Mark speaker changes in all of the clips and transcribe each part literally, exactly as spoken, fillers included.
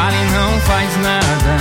Speaker 1: fala e não faz nada.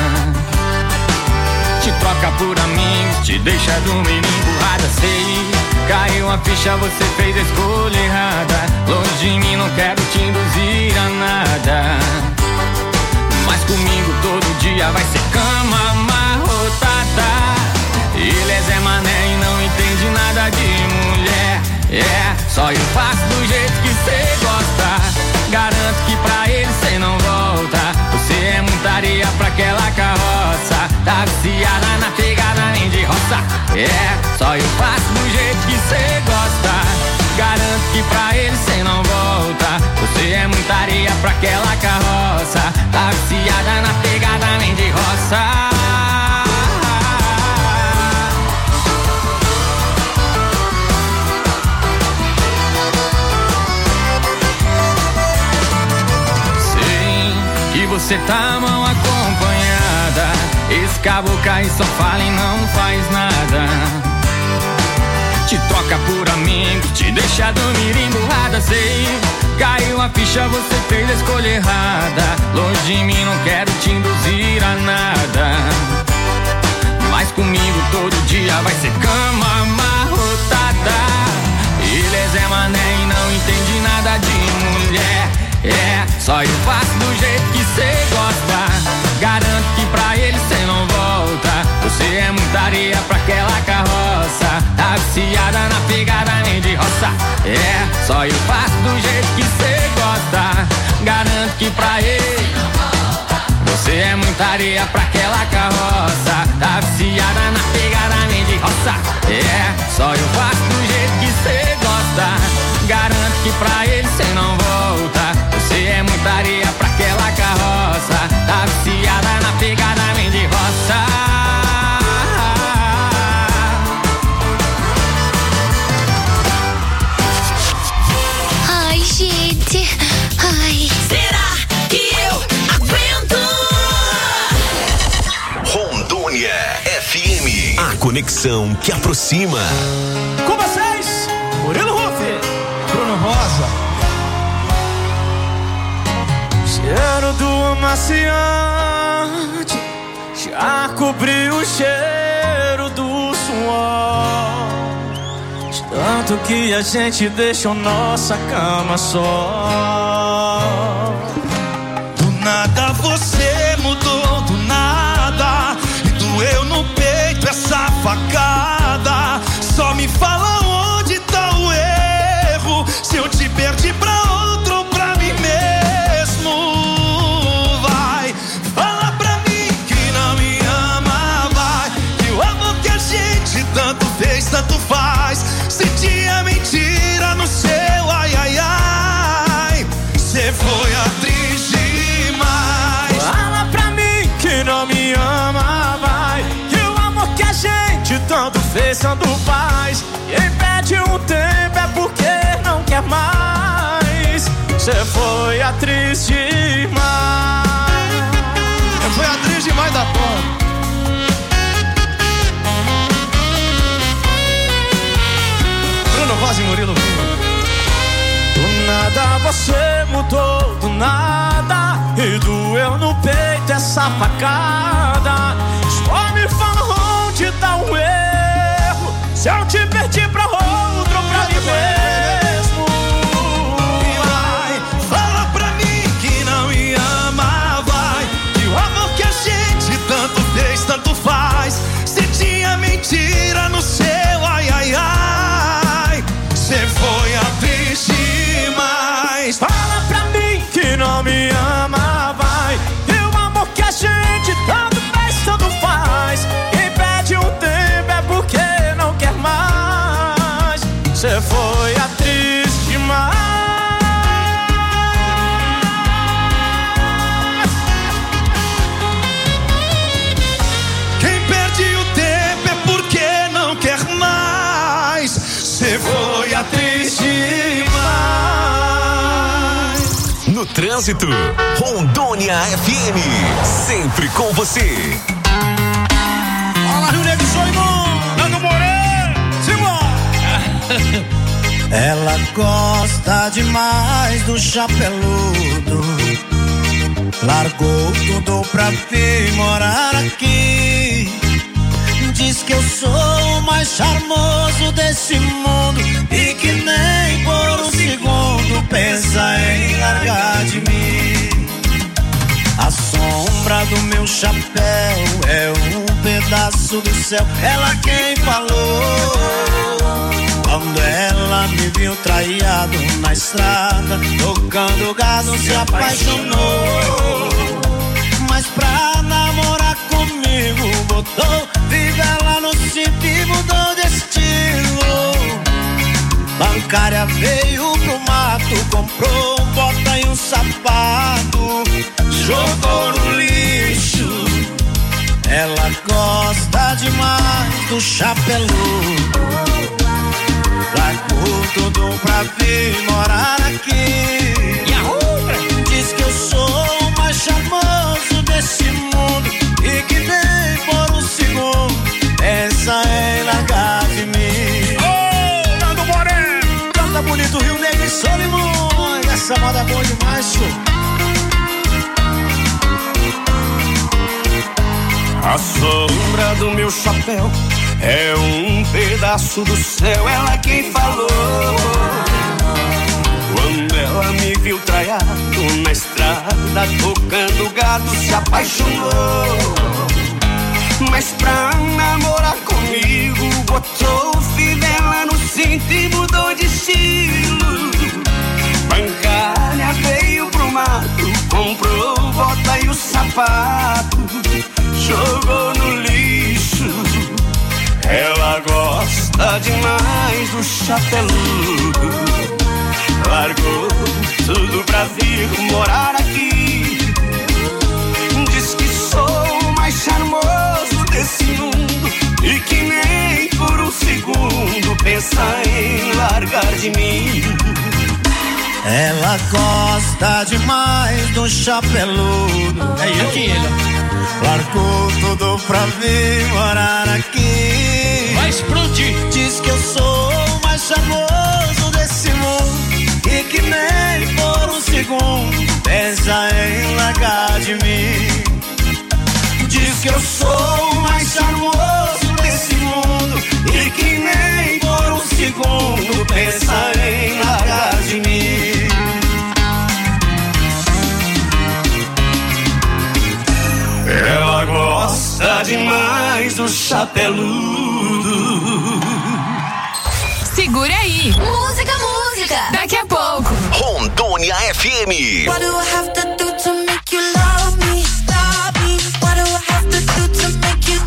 Speaker 1: Te troca por amigos, te deixa dormir emburrada. Sei, caiu a ficha, você fez a escolha errada. Longe de mim, não quero te induzir a nada. Mas comigo todo dia vai ser cama amarrotada. Ele é Zé Mané e não entende nada de mulher. É, yeah, só eu faço do jeito que cê gosta. Garanto que pra ele cê não volta. Você é muita areia pra aquela carroça. Tá viciada na pegada nem de roça. É, yeah, só eu faço do jeito que cê gosta. Garanto que pra ele cê não volta. Você é muita areia pra aquela carroça. Tá viciada na pegada nem de roça. Você tá mal acompanhada. Esse caboclo aí só fala e não faz nada. Te troca por amigos, te deixa dormir emburrada. Sei, caiu a ficha, você fez a escolha errada. Longe de mim, não quero te induzir a nada. Mas comigo todo dia vai ser cama amarrotada. Ele é Zé Mané e não entende nada de mulher. É, só eu faço do jeito que cê gosta. Garanto que pra ele cê não volta. Você é muita areia pra aquela carroça. Tá viciada na pegada nem de roça. É, só eu faço do jeito que cê gosta. Garanto que pra ele você é muita areia pra aquela carroça. Tá viciada na pegada nem de roça. É, só eu faço do jeito que cê gosta. Garanto que pra ele cê não volta. Você é muita areia pra aquela carroça. Tá viciada na pegada nem de roça.
Speaker 2: Ai, gente. Ai.
Speaker 3: Será que eu aguento?
Speaker 4: Rondônia F M. A conexão que aproxima.
Speaker 5: Com vocês, Murilo Rufi, Bruno Rosa. Cheiro do amaciante já cobriu o cheiro do suor. De tanto que a gente deixou nossa cama só. Do nada você mudou, do nada. E doeu no peito essa facada. Só me fala onde tá o erro. Se eu te perdi pra outro ou pra mim mesmo. Vai, fala pra mim que não me ama. Vai, que o amor que a gente tanto fez, tanto faz. Se tinha mentira no seu ai, ai, ai. Cê foi atriz demais. Fala pra mim que não me ama. Vai, que o amor que a gente tanto fez, tanto faz. Quem pede um tempo é porque não quer mais. Cê foi atriz demais. Eu fui atriz demais da porra. Bruno Rosa e Murilo. Do nada você mudou, do nada. E doeu no peito essa facada. Só me fala onde tá o erro. Se eu te perdi pra outro ou pra mim mesmo. Vai, fala pra mim que não me ama. Vai, que o amor que a gente tanto fez, tanto faz. Se tinha mentira no seu ai, ai, ai. Cê foi atriz demais. Fala pra mim que não me ama. Vai, que o amor que a gente tanto fez, tanto faz. Quem pede um tempo é porque não quer mais. Cê foi atriz demais. Quem perde o tempo é porque não quer mais. Cê foi atriz demais.
Speaker 4: No trânsito, Rondônia F M, sempre com você.
Speaker 5: Fala, Rio Negro, sou irmão, Nando Moreira, Simão.
Speaker 6: Ela gosta demais do chapeludo.
Speaker 5: Largou tudo pra vir morar aqui. Diz que eu sou o mais charmoso desse mundo e que nem por um segundo pensa em largar de mim. A sombra do meu chapéu é um pedaço do céu. Ela quem falou. Quando ela me viu traído na estrada, tocando gado, se apaixonou. Mas pra namorar comigo botou fivela no cinto e mudou de estilo. Bancária veio pro mato, comprou bota e um sapato, jogou no lixo. Ela gosta demais do chapeludo. Largou tudo pra vir morar aqui. E a outra? Diz que eu sou o mais charmoso desse mundo e que nem por um segundo pensa em largar de mim. Ô, oh, Nando Moreno, canta bonito, Rio Negro e Solimões. Essa moda é boa demais, senhor. A sombra do meu chapéu é um pedaço do céu, ela quem falou. Quando ela me viu traiado na estrada, tocando gado, se apaixonou. Mas pra namorar comigo botou fivela no cinto e mudou de estilo. Bancária veio pro mato, comprou bota e o sapato, jogou no lixo. Ela gosta demais do chapeludo. Largou tudo pra vir morar aqui. Diz que sou o mais charmoso desse mundo e que nem por um segundo pensa em largar de mim. Ela gosta demais do chapeludo. É eu que ele. Largou tudo pra vir morar aqui. Vai explodir. Diz que eu sou o mais charmoso desse mundo e que nem por um segundo pensa em largar de mim. Diz que eu sou o mais charmoso desse mundo e que nem por um segundo pensa em largar de mim. Ela gosta demais do chapeludo.
Speaker 2: Segura aí. Música, música. Daqui a pouco.
Speaker 4: Rondônia F M.
Speaker 3: What do I have to do to make you love me? Love me. What do I have to do to make you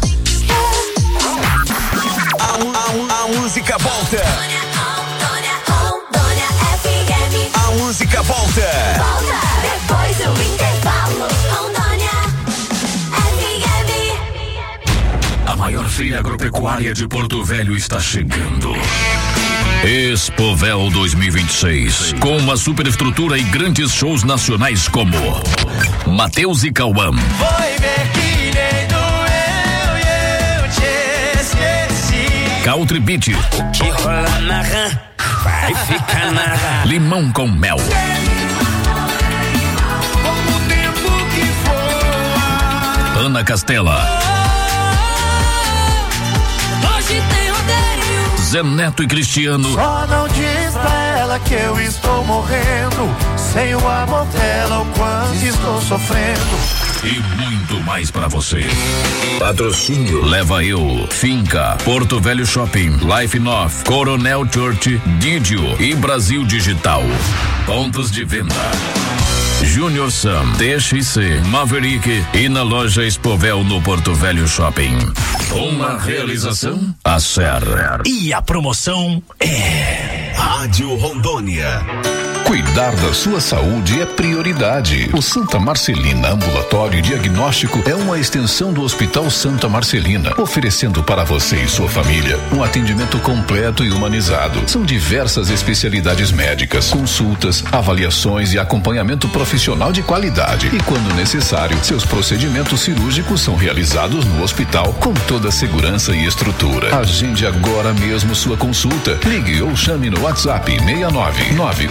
Speaker 4: A, a, a música volta.
Speaker 3: Rondônia, Rondônia, Rondônia F M.
Speaker 4: A música volta.
Speaker 3: Volta depois do intervalo. Rondônia F M.
Speaker 6: A maior feira agropecuária de Porto Velho está chegando. Expovel dois mil e vinte e seis, com uma superestrutura e grandes shows nacionais como Mateus e Cauã,
Speaker 5: Foi ver que nem doeu e eu te esqueci.
Speaker 6: Country Beat,
Speaker 5: O que rola na rã vai ficar na rã.
Speaker 6: Limão com Mel,
Speaker 5: Como o tempo que voa.
Speaker 6: Ana Castela,
Speaker 3: Hoje tem rodeio.
Speaker 6: Zé Neto e Cristiano,
Speaker 5: Só não diz pra ela que eu estou morrendo. Sem o amor dela, o quanto estou sofrendo.
Speaker 6: e muito mais pra você. Patrocínio Leva Eu, Finca, Porto Velho Shopping, Life North, Coronel Church, Didio e Brasil Digital. Pontos de venda: Junior Sam, T X C, Maverick e na loja Expovel no Porto Velho Shopping. Uma realização Acer.
Speaker 7: E a promoção é
Speaker 4: Rádio Rondônia.
Speaker 8: Cuidar da sua saúde é prioridade. O Santa Marcelina Ambulatório e Diagnóstico é uma extensão do Hospital Santa Marcelina, oferecendo para você e sua família um atendimento completo e humanizado. São diversas especialidades médicas, consultas, avaliações e acompanhamento profissional de qualidade. E quando necessário, seus procedimentos cirúrgicos são realizados no hospital com toda a segurança e estrutura. Agende agora mesmo sua consulta. Ligue ou chame no WhatsApp seis nove nove oito um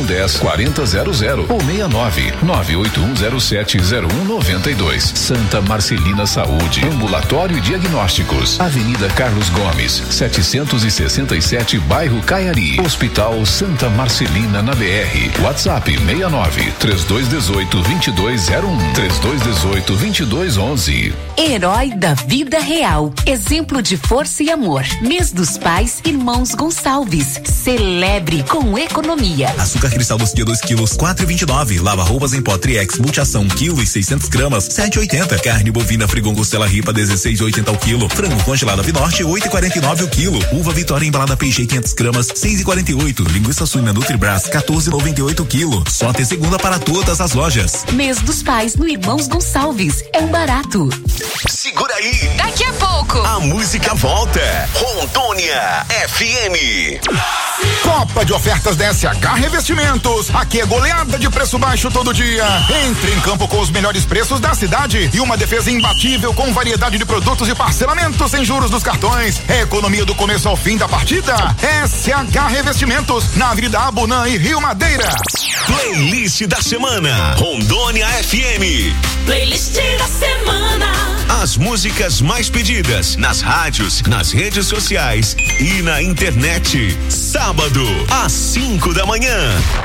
Speaker 8: um dez, quarenta zero zero ou seis nove, nove oito um zero sete zero um nove dois. Santa Marcelina Saúde, Ambulatório e Diagnósticos, Avenida Carlos Gomes, setecentos e sessenta e sete, bairro Caiari. Hospital Santa Marcelina na B R. WhatsApp seis nove, três dois um oito, dois dois zero um, três dois um oito, dois dois um um.
Speaker 9: Herói da vida real, exemplo de força e amor. Mês dos Pais, Irmãos Gonçalves. Celebre com economia.
Speaker 10: Açúcar cristal dos dia dois quilos, quatro e vinte e nove. Lava roupas em pó Triex Multiação, quilo e seiscentos gramas, sete e oitenta. Carne bovina Frigon Costela Ripa, dezesseis e oitenta o quilo. Frango congelado Avinorte, oito e quarenta e nove o quilo. Uva Vitória embalada Peixe quinhentas gramas, seis e quarenta e oito. Linguiça suína Nutribras, quatorze e noventa e oito o quilo. Só até segunda para todas as lojas.
Speaker 9: Mês dos Pais no Irmãos Gonçalves. É um barato.
Speaker 4: Segura aí.
Speaker 2: Daqui a pouco.
Speaker 4: A música volta. Rondônia F M.
Speaker 11: Copa de ofertas da S H Revestimentos. Aqui é goleada de preço baixo todo dia. Entre em campo com os melhores preços da cidade e uma defesa imbatível com variedade de produtos e parcelamento sem juros dos cartões. É economia do começo ao fim da partida. S H Revestimentos, na Avenida Abunã e Rio Madeira.
Speaker 4: Playlist da semana. Rondônia F M.
Speaker 3: Playlist da semana.
Speaker 4: As músicas mais pedidas nas rádios, nas redes sociais e na internet. Sábado, às cinco da manhã.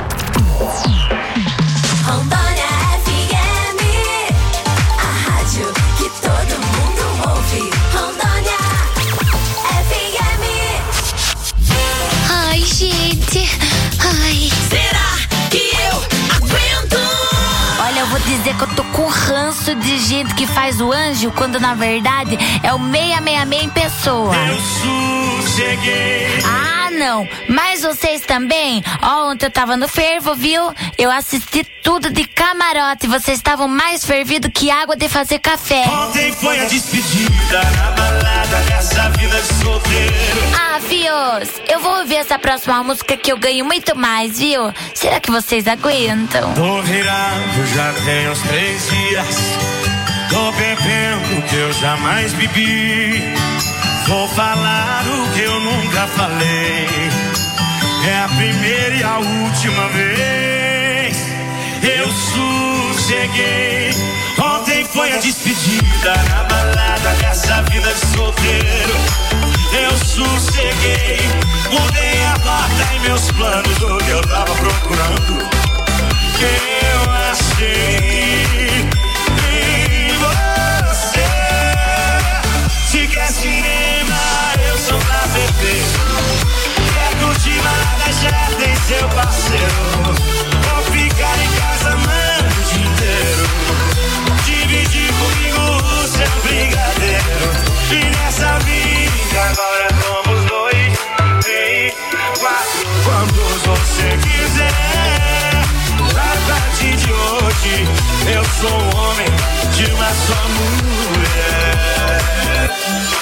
Speaker 3: Rondônia F M, a rádio que todo mundo ouve. Rondônia F M.
Speaker 12: Ai, gente. Ai.
Speaker 3: Será que eu aguento?
Speaker 12: Olha, eu vou dizer que eu tô com ranço de gente que faz o anjo, quando na verdade é o seiscentos e sessenta e seis em pessoa.
Speaker 5: Eu sosseguei.
Speaker 12: Ah, não. Mas vocês também? Ó, ontem eu tava no fervo, viu? Eu assisti tudo de camarote. Vocês estavam mais fervidos que água de fazer café.
Speaker 5: Ontem foi a despedida na balada dessa vida de solteiro.
Speaker 12: Ah, fios, eu vou ouvir essa próxima música que eu ganho muito mais, viu? Será que vocês aguentam?
Speaker 5: Tô virado, já tem uns três dias. Tô bebendo que eu jamais bebi. Vou falar o que eu nunca falei. É a primeira e a última vez. Eu sosseguei. Ontem foi a despedida na balada dessa vida de solteiro. Eu sosseguei. Mudei a rota em meus planos do que eu tava procurando. Eu achei em você. Se quer cinema, eu sou pra beber. Quer curtir nada, já tem seu parceiro. Vou ficar em casa, mano, o dia inteiro. Dividir comigo o seu brigadeiro. E nessa vida agora somos dois, três, quatro. Quantos você quiser. A partir de hoje eu sou um homem de uma só mulher.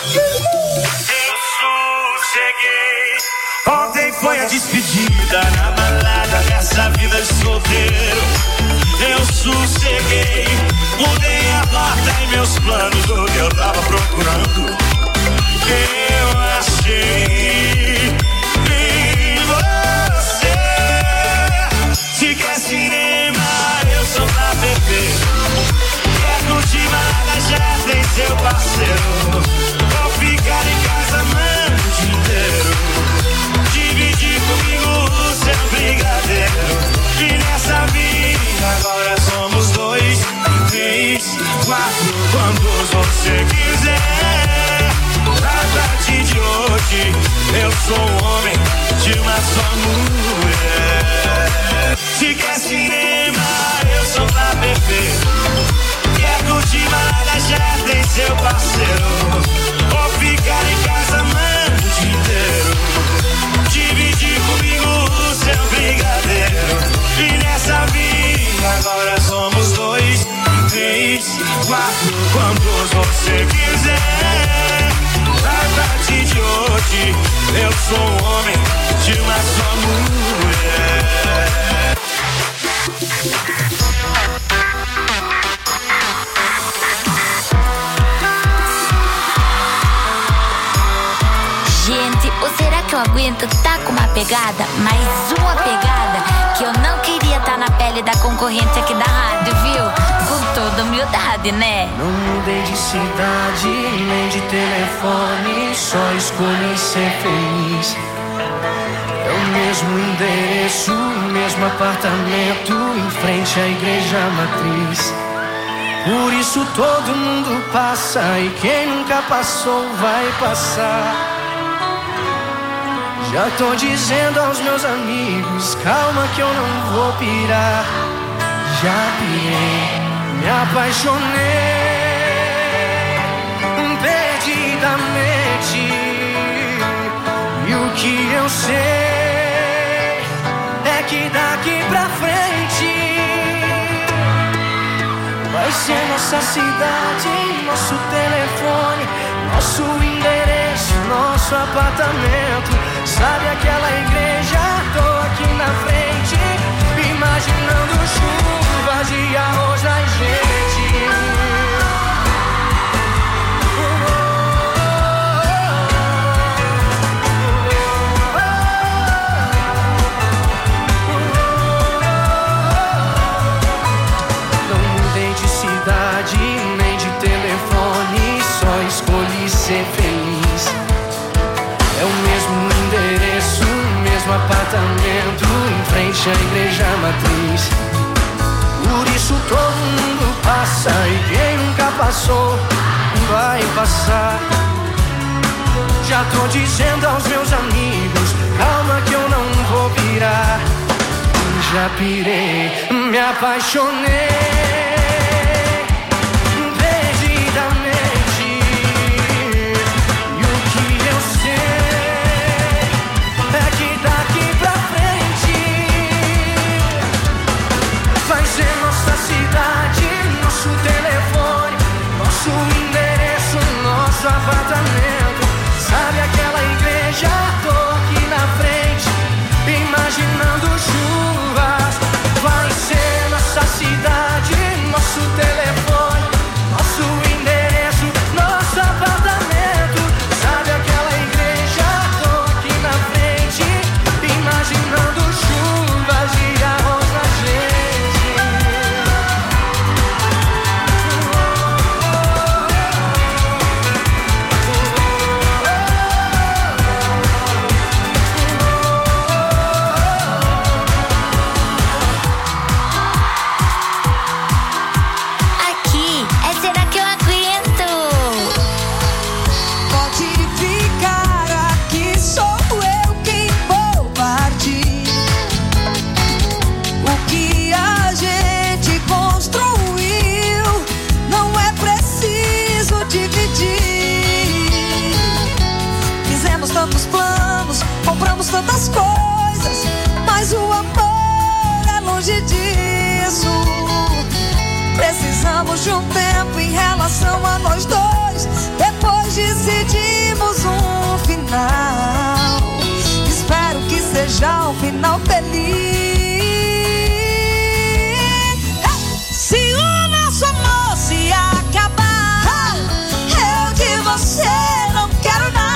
Speaker 5: Eu sosseguei. Ontem foi a despedida na balada dessa vida de solteiro. Eu sosseguei. Mudei a rota em meus planos do que eu tava procurando. Eu achei em você. Se quer cinema, eu sou pra beber. Quer curtir nada, já tem seu parceiro. Vou ficar em casa, mano, o dia inteiro. Dividir comigo o seu brigadeiro. E nessa vida agora somos dois, três, quatro. Quantos você quiser. A partir de hoje eu sou um homem de uma só mulher. Se quer cinema, eu sou pra beber. Quer curtir nada, já tem seu parceiro. Vou ficar em casa, mano, o dia inteiro. Dividir comigo o seu brigadeiro. E nessa vida agora somos dois, três, quatro. Quantos você quiser. A partir de hoje eu sou um homem de uma só mulher.
Speaker 12: Gente, ou será que eu aguento? Tá com uma pegada, mais uma pegada que eu não queria estar na pele da concorrente aqui da rádio, viu? Com toda humildade, né?
Speaker 5: Não mudei de cidade, nem de telefone, só escolhi ser feliz. É o mesmo endereço, o mesmo apartamento, em frente à igreja matriz. Por isso todo mundo passa, e quem nunca passou vai passar. Já tô dizendo aos meus amigos, calma que eu não vou pirar. Já pirei, me apaixonei perdidamente. E o que eu sei é que daqui pra frente vai ser nossa cidade, nosso telefone, nosso endereço, nosso apartamento. Sabe aquela igreja? Tô aqui na frente, imaginando chuvas de arroz na gente. Não mudei de cidade, nem de telefone, só escolhi ser feliz. É o mesmo endereço, o mesmo apartamento, em frente à igreja matriz. Por isso todo mundo passa, e quem nunca passou vai passar. Já tô dizendo aos meus amigos, calma que eu não vou pirar. Já pirei, me apaixonei nosso telefone, nosso endereço, nosso apartamento. Sabe aquela igreja? Tô aqui na frente, imaginando chuvas. Vai ser nossa cidade, nosso telefone, nosso endereço, nosso apartamento. Sabe aquela igreja? Tô aqui na frente, imaginando chuvas de arroz na gente.
Speaker 13: Compramos tantas coisas, mas o amor é longe disso. Precisamos de um tempo em relação a nós dois. Depois decidimos um final. Espero que seja um final feliz. Se o nosso amor se acabar, eu de você não quero nada.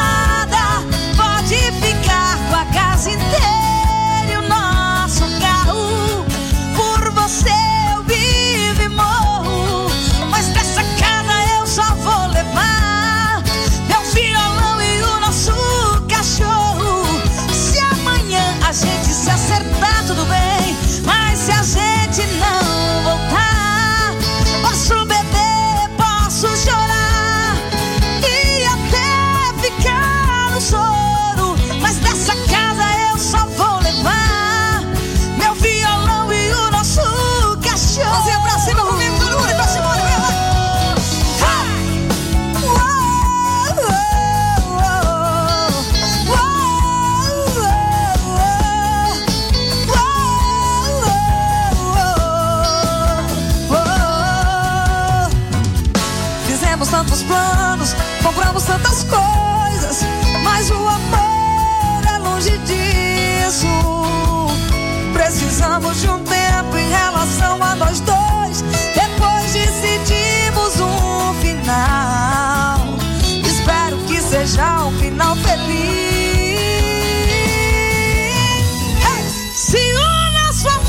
Speaker 13: Ficar com a casa inteira e o nosso carro. Por você eu vivo e morro, mas dessa casa eu só vou levar meu violão e o nosso cachorro. Se amanhã a gente se acertar, tudo bem, mas se a gente não voltar, posso beber, posso chorar e até ficar no sol. Mas dessa casa eu só vou levar meu violão e o nosso cachorro. Mãozinha pra cima comigo, todo mundo pra cima, olha lá. Fizemos tantos planos, compramos tantas coisas, mas o amor é longe disso. Precisamos de um tempo em relação a nós dois. Depois decidimos um final. Espero que seja um final feliz. Hey! Se o nosso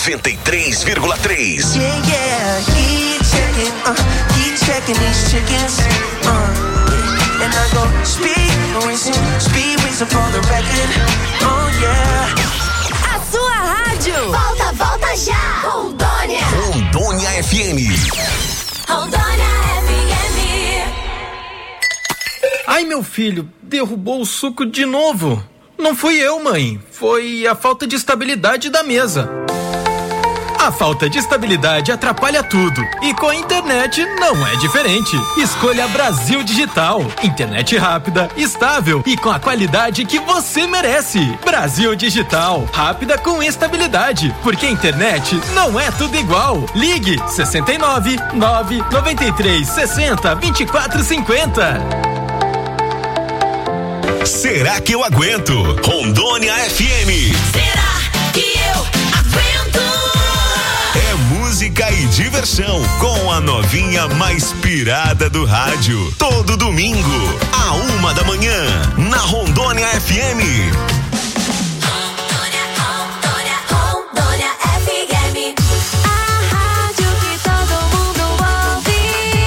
Speaker 4: noventa e três vírgula três.
Speaker 3: Yeah, yeah, keep checking, uh, keep checking these chickens, uh, and I go speed, reason, speed, reason for the record, oh yeah.
Speaker 2: A sua rádio.
Speaker 14: Volta, volta já. Rondônia.
Speaker 4: Rondônia F M.
Speaker 14: Rondônia F M.
Speaker 15: Ai, meu filho, derrubou o suco de novo. Não fui eu, mãe. Foi a falta de estabilidade da mesa. A falta de estabilidade atrapalha tudo. E com a internet não é diferente. Escolha Brasil Digital. Internet rápida, estável e com a qualidade que você merece. Brasil Digital. Rápida com estabilidade. Porque a internet não é tudo igual. Ligue sessenta e nove, nove, noventa e três, sessenta, vinte e quatro, cinquenta.
Speaker 4: Será que eu aguento? Rondônia F M.
Speaker 14: Será que eu aguento?
Speaker 4: É música e diversão com a novinha mais pirada do rádio. Todo domingo, a uma da manhã, na Rondônia F M.
Speaker 14: Rondônia, Rondônia, Rondônia F M. A rádio que todo mundo ouve.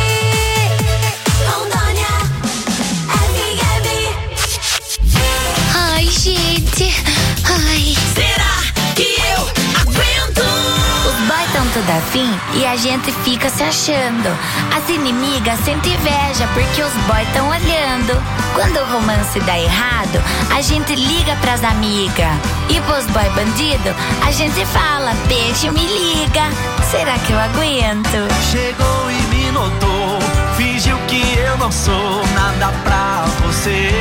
Speaker 14: Rondônia F M.
Speaker 12: Ai, gente. Ai.
Speaker 14: Será que eu aguento?
Speaker 12: Os boys tão tudo afim e a gente fica se achando. As inimigas sentem inveja porque os boys tão olhando. Quando o romance dá errado, a gente liga pras amigas. E pros boy bandido, a gente fala, beijo, me liga. Será que eu aguento?
Speaker 5: Chegou e me notou, fingiu que eu não sou nada pra você.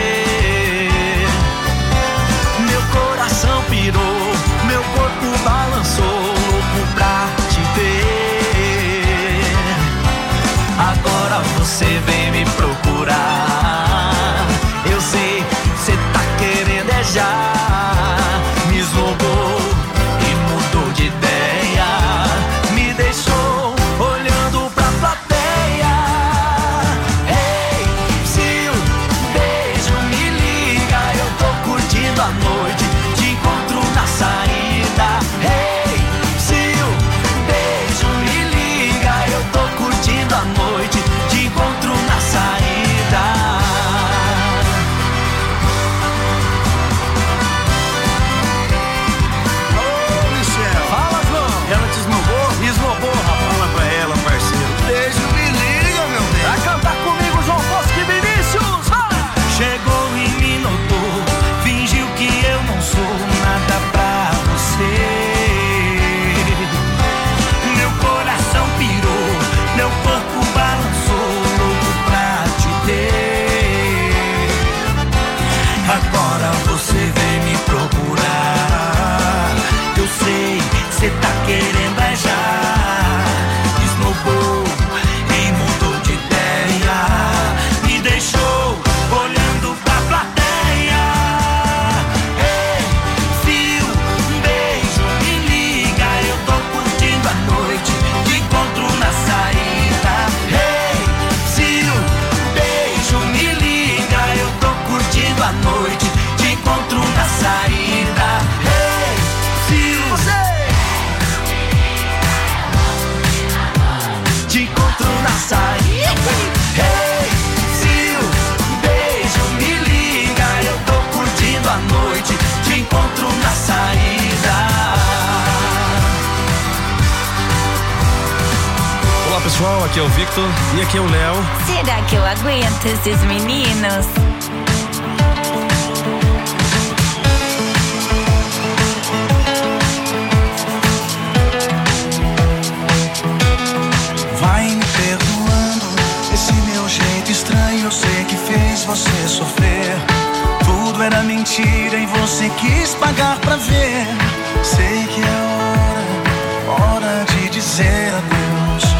Speaker 5: Meu coração pirou, meu corpo balançou, louco pra te ter. Agora você vem me procurar. Eu sei, cê tá querendo é já. Me esnobou e mudou de ideia. Me deixou olhando pra plateia. Ei, se um beijo me liga, eu tô curtindo a noite, te encontro na saída. Ei, se um beijo me liga, eu tô curtindo a noite, te encontro na saída. Ô, Michel, fala, João. Ela te esnobou? Esnobou, rapaz. Fala pra ela, parceiro. Beijo me liga, meu bem. Vai cantar comigo, João Bosco e Vinícius. Vai! Chegou e me notou, fingiu que eu não sou nada pra você. Meu coração pirou, meu corpo balançou, louco pra te ter. Agora você vem me procurar. Eu sei, cê tá querendo é já. Esnobou e mudou de ideia. Me deixou olhando pra plateia. Ei, se um beijo me liga, eu tô curtindo a noite, te encontro na saída. Ei, se um beijo me liga, eu tô curtindo a noite, te encontro na saída. Ei, se você te encontro na saída. Ei, se um beijo me liga, eu tô curtindo a noite, te encontro na saída.
Speaker 16: Olá pessoal, aqui é o Victor e aqui é o Léo.
Speaker 12: Será que eu aguento esses meninos?
Speaker 17: Vai me perdoando esse meu jeito estranho. Eu sei que fez você sofrer. Tudo era mentira e você quis pagar pra ver. Sei que é hora, hora de dizer adeus.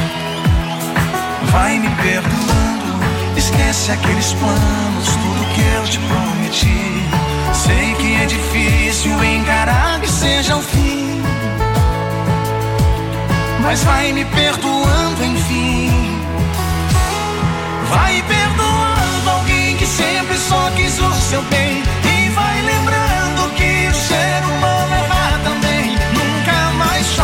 Speaker 17: Vai me perdoando, esquece aqueles planos, tudo que eu te prometi. Sei que é difícil encarar que seja o fim, mas vai me perdoando enfim. Vai perdoando alguém que sempre só quis o seu bem. E vai lembrando que o ser humano erra também. Nunca mais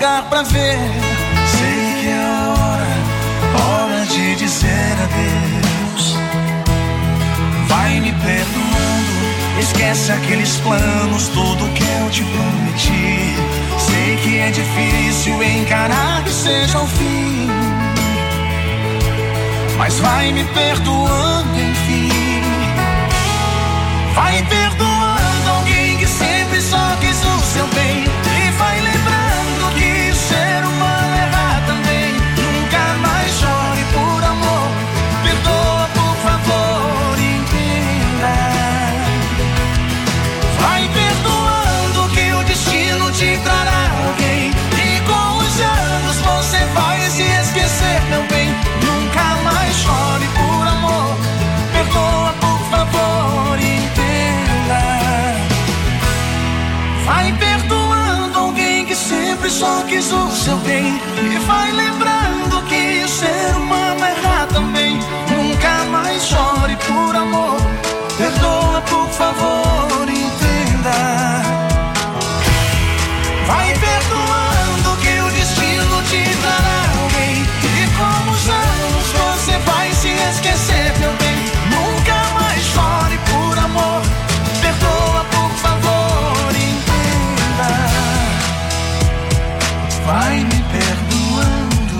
Speaker 17: pagar pra ver. Sei que é a hora, hora de dizer adeus. Vai me perdoando, esquece aqueles planos, tudo que eu te prometi. Sei que é difícil encarar que seja o fim, mas vai me perdoando, enfim. Vai perdoando alguém que sempre só quis o seu bem. E vai lembrando que ser humano erra também. Nunca mais chore por amor. Perdoa, por favor, entenda. Vai perdoando que o destino te trará alguém. E com os anos você vai se esquecer, meu bem. Nunca mais chore por amor. Perdoa, por favor, entenda. Vai perdoando alguém que sempre só quis o seu bem. E vai lembrando que ser humano erra também. Nunca mais chore por amor. Perdoa, por favor, entenda. Vai perdoando que o destino te trará alguém. E com os anos você vai se esquecer, meu bem. Nunca mais chore por amor. Perdoa, por favor, entenda. Vai me perdoando.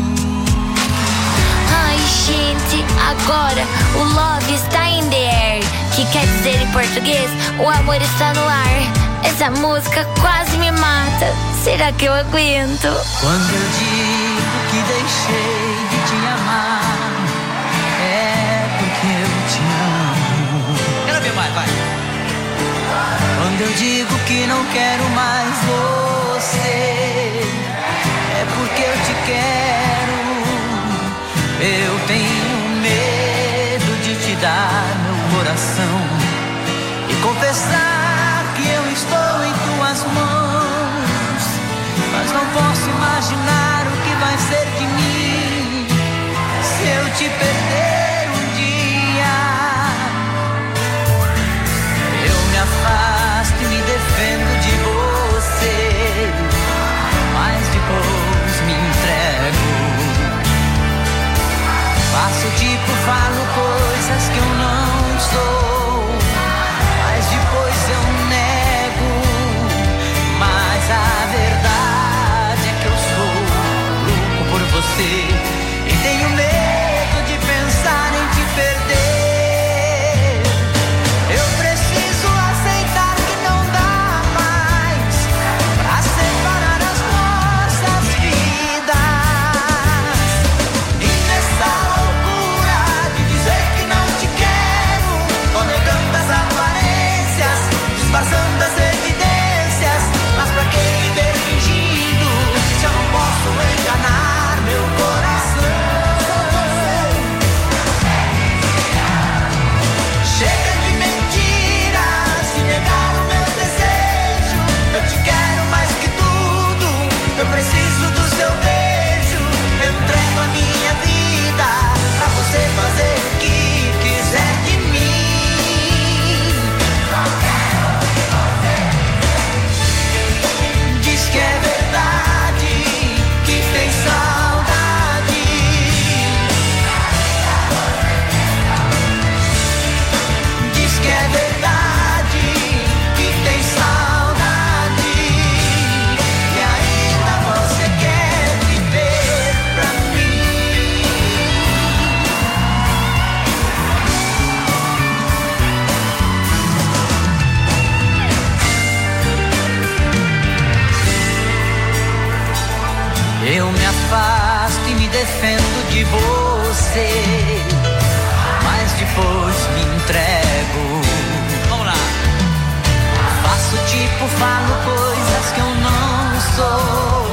Speaker 12: Ai, gente, agora o love está in the air, que quer dizer em português, o amor está no ar. Essa música quase me mata. Será que eu aguento?
Speaker 18: Quando eu digo que deixei de te amar, é porque eu te amo. Quero ver mais, vai. Quando eu digo que não quero mais você, é porque eu te quero. Eu tenho medo de te dar meu coração e confessar que eu estou em tuas mãos, mas não posso imaginar o que vai ser de mim se eu te perder um dia. Eu me afasto e me defendo de você, mas depois me entrego. Faço tipo, falo coisas que eu não sou, mas depois eu nego. Mas a verdade é que eu sou louco por você e tenho medo de pensar em te perder. Eu preciso aceitar que não dá mais pra separar as nossas vidas. E nessa loucura de dizer que não te quero, tô negando as aparências, disfarçando as evidências. Mas pra que viver fingindo se eu não posso enganar meu coração? Chega de mentiras e negar o meu desejo. Eu te quero mais que tudo, eu preciso do seu beijo. Eu entrego a minha vida pra você fazer o que quiser de mim. Diz que é verdade, que tem saudade. Diz que é verdade, que tem saudade. E ainda você quer viver pra mim. Eu me afasto e me defendo de você, mas depois me entrego. Vamos lá. Faço tipo, falo coisas que eu não sou.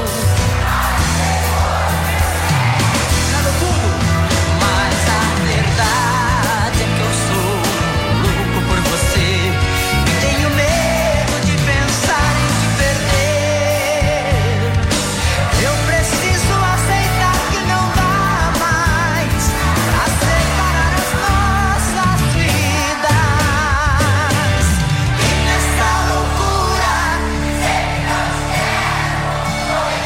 Speaker 18: Mas a verdade é que eu sou louco por você e tenho medo de pensar em te perder. Eu preciso aceitar que não dá mais pra separar as nossas vidas. E nessa loucura, sei que não quero.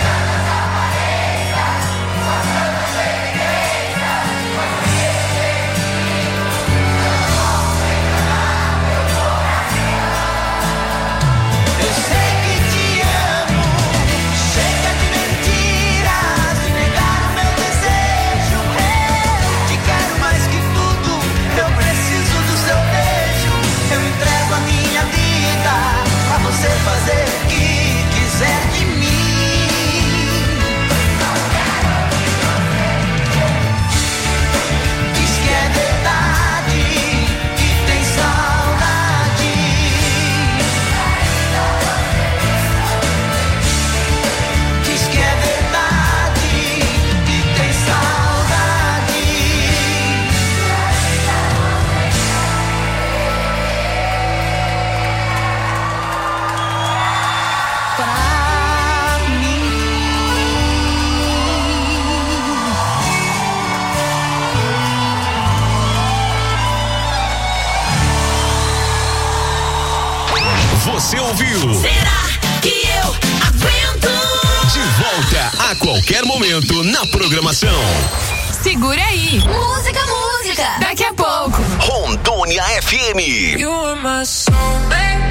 Speaker 4: você ouviu.
Speaker 14: Será que eu aguento?
Speaker 4: De volta a qualquer momento na programação.
Speaker 2: Segura aí.
Speaker 14: Música, música.
Speaker 2: Daqui a pouco.
Speaker 4: Rondônia F M.
Speaker 14: You are my soulmate.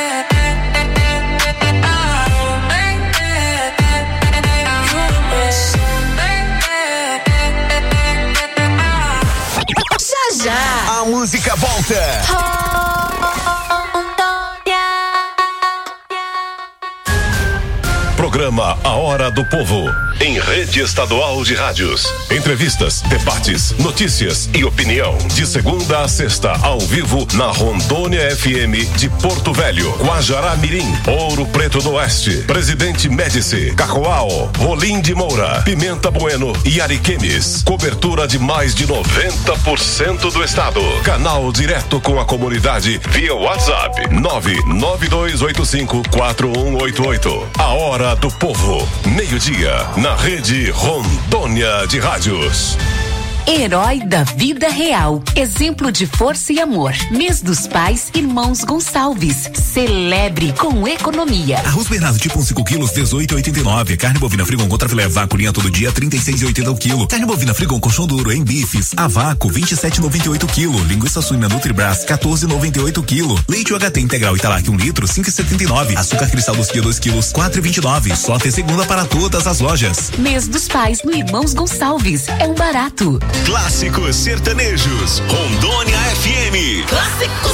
Speaker 14: Já já.
Speaker 4: A música volta. Programa A Hora do Povo, em rede estadual de rádios. Entrevistas, debates, notícias e opinião. De segunda a sexta, ao vivo, na Rondônia F M de Porto Velho, Guajará Mirim, Ouro Preto do Oeste, Presidente Médici, Cacoal, Rolim de Moura, Pimenta Bueno e Ariquemes. Cobertura de mais de noventa por cento do estado. Canal direto com a comunidade via WhatsApp nove nove dois oito cinco quatro um oito oito. A Hora do Povo, meio-dia, na rede Rondônia de Rádios.
Speaker 9: Herói da vida real. Exemplo de força e amor. Mês dos Pais, Irmãos Gonçalves. Celebre com economia.
Speaker 10: Arroz Bernardo tipo um cinco quilos, dezoito e oitenta e nove. Carne bovina Frigon contra filé vaco linha todo dia, trinta e seis e oitenta o quilo. Carne bovina Frigon colchão duro em bifes, a vácuo, vinte e sete e noventa e oito o quilo. Linguiça suína Nutribras, quatorze e noventa e oito o quilo. Leite U H T integral Italac um litro, cinco e setenta e nove. Açúcar cristal dos quilos, dois quilos, quatro e vinte e nove. Só até segunda para todas as lojas.
Speaker 9: Mês dos Pais no Irmãos Gonçalves. É um barato.
Speaker 4: Clássicos sertanejos, Rondônia F M.
Speaker 14: Clássicos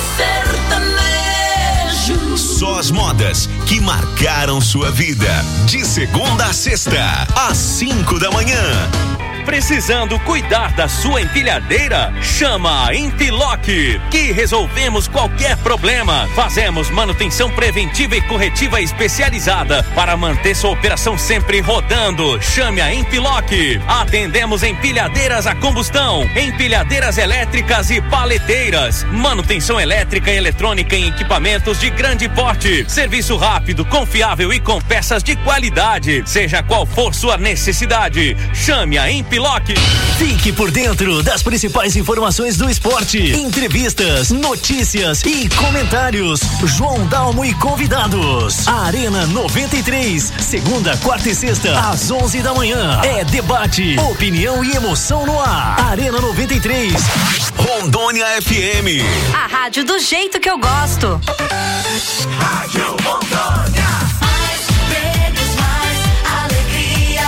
Speaker 14: sertanejos.
Speaker 4: Só as modas que marcaram sua vida. De segunda a sexta, às cinco da manhã.
Speaker 19: Precisando cuidar da sua empilhadeira? Chama a Empiloc, que resolvemos qualquer problema. Fazemos manutenção preventiva e corretiva especializada para manter sua operação sempre rodando. Chame a Empiloc. Atendemos empilhadeiras a combustão, empilhadeiras elétricas e paleteiras, manutenção elétrica e eletrônica em equipamentos de grande porte. Serviço rápido, confiável e com peças de qualidade. Seja qual for sua necessidade, chame a Empiloc.
Speaker 7: Fique por dentro das principais informações do esporte, entrevistas, notícias e comentários. João Dalmo e convidados. Arena noventa e três, segunda, quarta e sexta, às onze da manhã. É debate, opinião e emoção no ar. Arena noventa e três.
Speaker 4: Rondônia F M.
Speaker 20: A rádio do jeito que eu gosto.
Speaker 14: Rádio Rondônia. Mais prêmios, mais alegria.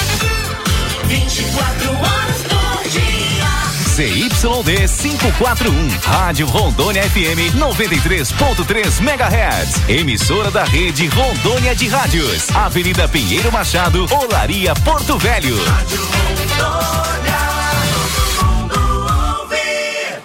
Speaker 14: vinte e quatro horas por dia.
Speaker 21: Z Y D quinhentos e quarenta e um, Rádio Rondônia F M noventa e três ponto três megahertz. Emissora da rede Rondônia de Rádios. Avenida Pinheiro Machado, Olaria, Porto Velho.
Speaker 14: Rádio Rondônia, todo mundo ouve.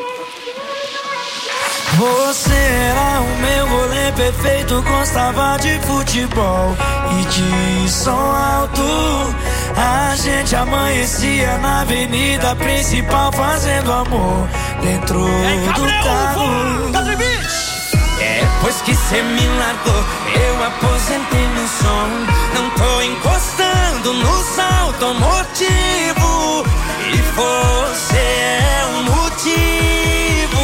Speaker 22: Você era o meu goleiro perfeito, gostava de futebol e de som alto. A gente amanhecia na avenida principal fazendo amor dentro do carro. Depois que cê me largou, eu aposentei meu som. Não tô encostando nos automotivos e você é o motivo.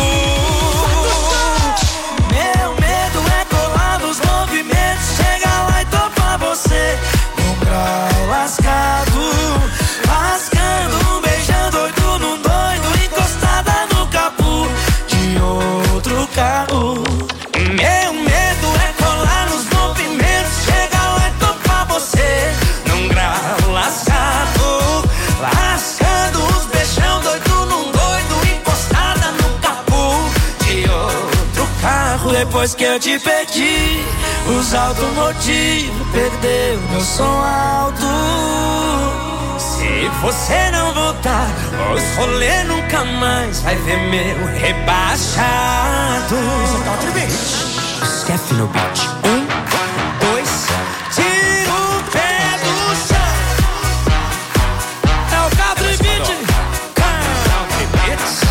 Speaker 22: Meu medo é colar nos movimentos, chegar lá e topar você num grau lascado, lascando, um beijão doido num doido, encostada no capô de outro carro. Meu medo é colar nos movimentos, chegar lá e topar você num grau lascado, lascando, uns beijão doido num doido, encostada no capô de outro carro. Depois que eu te perdi, os automotivos perdeu meu som alto. Se você não voltar, os rolê nunca mais vai ver meu rebaixado. Esquece no beat. Um, dois, tira o pé do chão. É o Country Beat. Country Beats.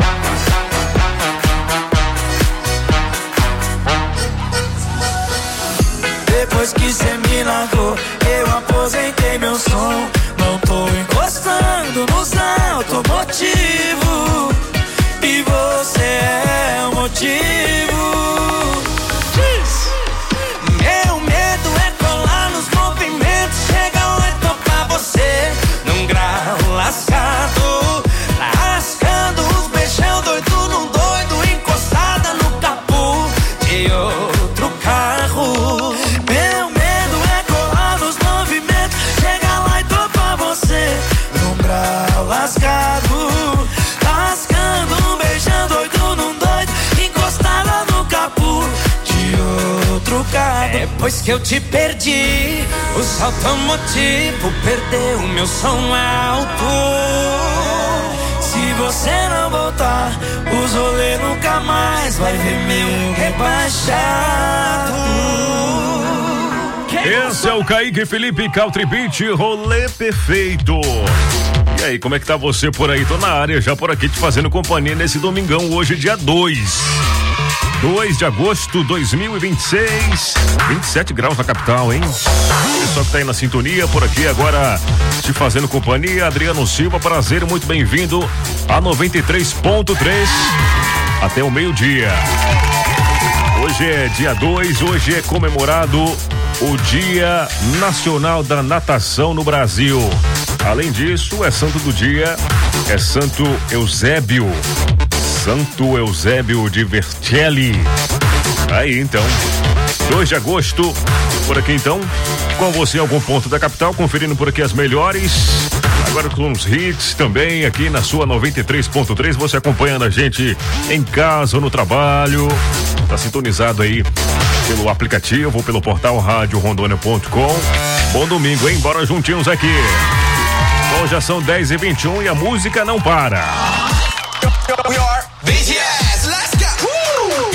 Speaker 22: Depois que cê me largou, eu aposentei meu som. Não tô encostando nos automotivos e você é o motivo. Depois que eu te perdi, os automotivos perdeu o meu som alto. Se você não voltar, os rolê nunca mais vai ver meu rebaixado.
Speaker 1: Esse é o Kaique Felipe Country Beat, rolê perfeito. E aí, como é que tá você por aí? Tô na área já por aqui te fazendo companhia nesse domingão, hoje dia dois de agosto de dois mil e vinte e seis, vinte e sete graus na capital, hein? Pessoal que tá aí na sintonia por aqui agora te fazendo companhia, Adriano Silva, prazer, muito bem-vindo a noventa e três ponto três até o meio-dia. Hoje é dia dois, hoje é comemorado o Dia Nacional da Natação no Brasil. Além disso, é santo do dia, é Santo Eusébio. Santo Eusébio de Vercelli. Aí então, dois de agosto, por aqui então, com você em algum ponto da capital, conferindo por aqui as melhores. Agora com os hits também aqui na sua noventa e três ponto três, você acompanhando a gente em casa ou no trabalho. Tá sintonizado aí pelo aplicativo ou pelo portal rádio rondônia ponto com. Bom domingo, hein? Bora juntinhos aqui. Bom, já são dez e vinte e um e a música não para.
Speaker 22: We are B T S, let's go! Woo!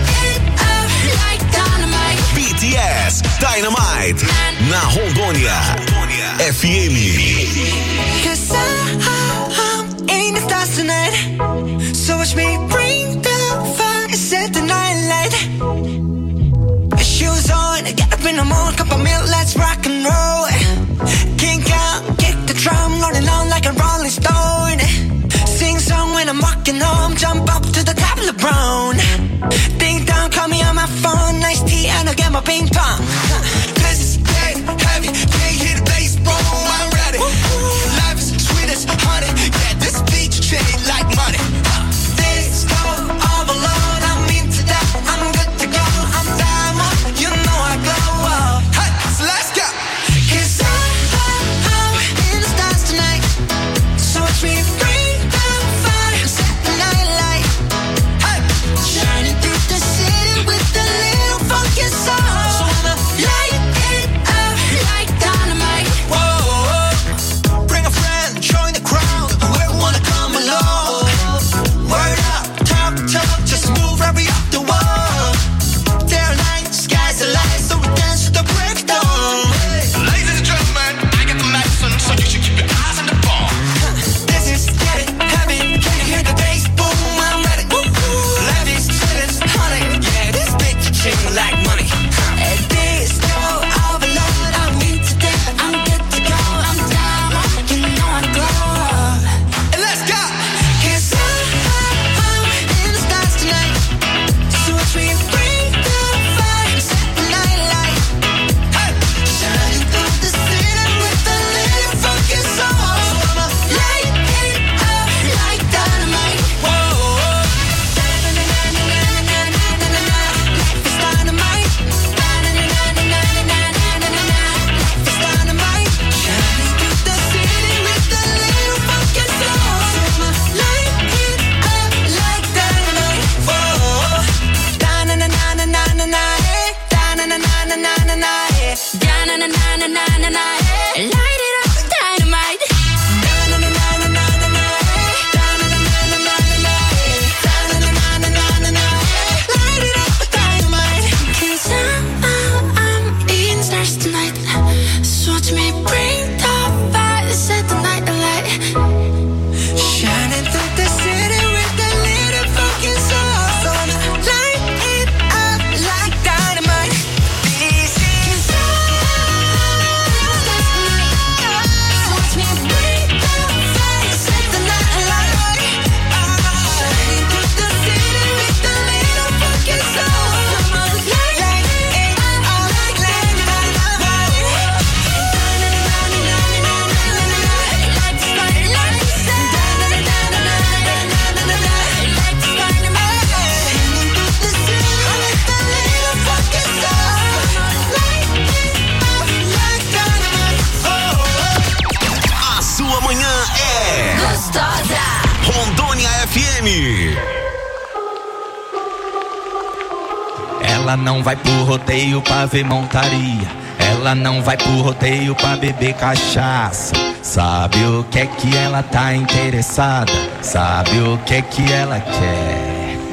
Speaker 21: B T S Dynamite na Rondônia F M.
Speaker 22: Cause I'm in the stars tonight, so watch me bring the fire and set the night light. Shoes on, get up in the morning, cup of milk, let's rock and roll. Kink out, kick the drum, rolling on like a rolling stone. Sing song when I'm walking home, jump up to the top of the brown. Ding dong, call me on my phone, nice tea and I'll get my ping pong. This is dead heavy, can't hear the bass, boom, I'm ready. Life is sweet as honey, yeah, this beat chain like money. This go all alone, I'm into that, I'm good to go, I'm diamond, you know I glow up. Hey, so let's go. Cause I'm, I'm in the stars tonight, so watch me bring the fire, set the night light. Hey, shining through the city with a little funky soul. So I'ma light it up like dynamite. Whoa, bring a friend, join the crowd, whoever wanna come along. Word up, talk, talk, just move right up the wall. Day or night, sky's the light, so we dance to the break of dawn. Ladies and gentlemen, I got the medicine, so you should keep your eyes on the ball. This is getting heavy, can you hear the bass? Boom, I'm ready. Life is sweet as honey, yeah, this bitch ching like money. This go overload, I'm into that, I'm good to go, I'm down, you know I glow. And let's go! Cause I'm in the stars tonight, so watch me bring the fire, set the night light. Hey, shining through the city with a little funky soul. So I'ma light it up like dynamite. Whoa, life is dynamite. Life is dynamite. Shining through the city with a little funky soul. So I'ma light it up like dynamite. Whoa, da-na-na-na-na-na-na, eh. Da-na-na-na-na-na-na, eh. Da-na-na-na-na-na-na, eh. Light it up, dynamite. Da-na-na-na-na-na-na, eh. Da-na-na-na-na-na-na, eh. Da-na-na-na-na-na-na, eh. Light it up, dynamite. 'Cause I'm, I'm in the stars tonight, so watch me bring the fire, set the night alight. Shining through the city with a little funky soul. So I'ma light it up like dynamite. This is so watch me bring the fire, set the night alight. Shining through the city with a little funky soul. So I'ma light it up like dynamite.
Speaker 21: A sua manhã é
Speaker 2: Gostosa.
Speaker 21: Rondônia F M.
Speaker 5: Ela
Speaker 6: Ela não vai pro rodeio pra ver montaria. Ela não vai pro rodeio pra beber cachaça. Sabe o que é que ela tá interessada? Sabe o que é que ela quer?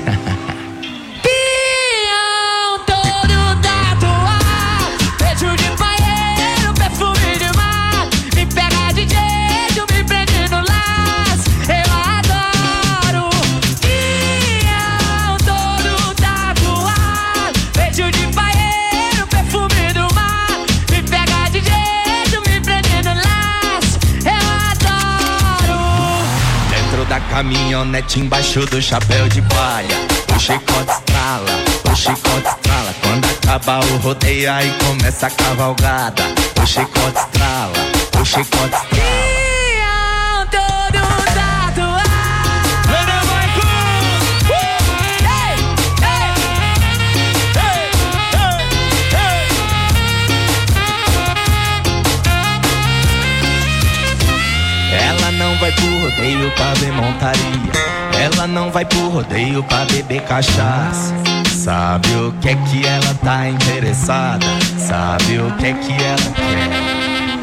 Speaker 22: Pião todo tatuado, beijo de paieiro, perfume de mar. Me pega de jeito, me prende no laço. Eu adoro. Pião todo tatuado, beijo de paieiro, perfume do mar. Me pega de jeito, me prende no laço. Eu adoro.
Speaker 6: Dentro da caminhonete, embaixo do chapéu de palha, o chicote estrala, o chicote estrala. Quando acaba o rodeio, aí começa a cavalgada. O chicote estrala, o chicote estrala.
Speaker 22: Pião todo tatuado.
Speaker 6: Ela não vai pro rodeio pra ver montaria. Ela não vai pro rodeio pra beber cachaça. Sabe o que é que ela tá interessada? Sabe o que é que ela quer?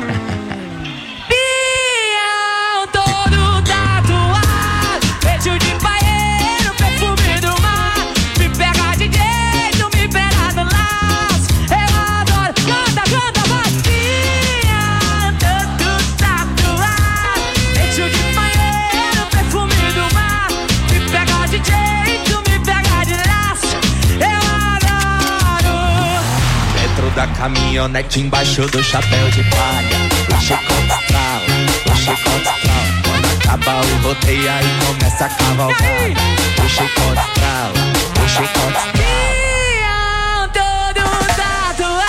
Speaker 22: Pião todo tatuado, beijo de paieiro, perfume do mar. Me pega de jeito, me pega no laço. Eu adoro. Canta, canta, vai. Pião todo tatuado, beijo de paieiro, perfume do mar. Me pega de jeito, me pega de laço. Eu adoro.
Speaker 6: Dentro da caminhonete, embaixo do chapéu de palha, o chicote estrala, o chicote estrala. Quando acaba o rodeio, aí começa a cavalgada. O chicote estrala, o chicote estrala.
Speaker 22: Pião todo tatuado.